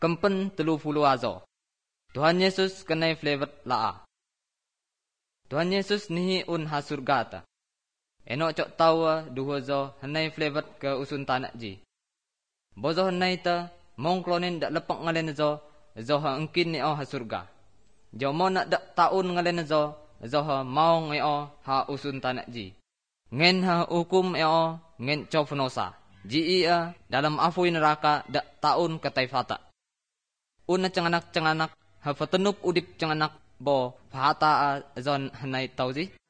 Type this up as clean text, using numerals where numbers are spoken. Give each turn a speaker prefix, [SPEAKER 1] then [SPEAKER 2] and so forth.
[SPEAKER 1] Kempen 30 azo. Tuhan Yesus kenai flavor laa. Tuhan Yesus nihi un ha surga ta. Enok cok tawa duho zo hanai flavor ke usun tanak ji. Bozo hanai ta mong klonin dak lepak ngalen zo ha engkin ni ha surga. Jo mo nak dak taun ngalen zo ha maong ha usun tanak ji. Ngen ha hukum ngen cofnosa. Ji dalam afui neraka dak taun katai fata. Una cenganak ha fatenup udip cenganak bo fata zon hanai tauzi.